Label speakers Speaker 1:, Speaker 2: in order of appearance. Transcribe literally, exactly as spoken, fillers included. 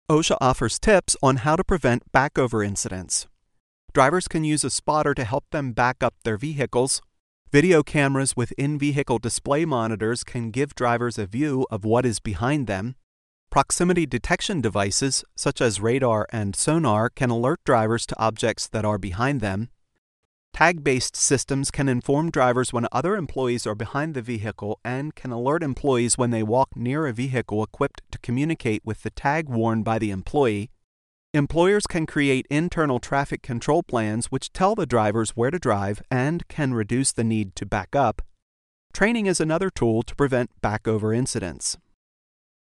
Speaker 1: OSHA offers tips on how to prevent backover incidents. Drivers can use a spotter to help them back up their vehicles. Video cameras with in-vehicle display monitors can give drivers a view of what is behind them. Proximity detection devices, such as radar and sonar, can alert drivers to objects that are behind them. Tag-based systems can inform drivers when other employees are behind the vehicle and can alert employees when they walk near a vehicle equipped to communicate with the tag worn by the employee. Employers can create internal traffic control plans which tell the drivers where to drive and can reduce the need to back up. Training is another tool to prevent backover incidents.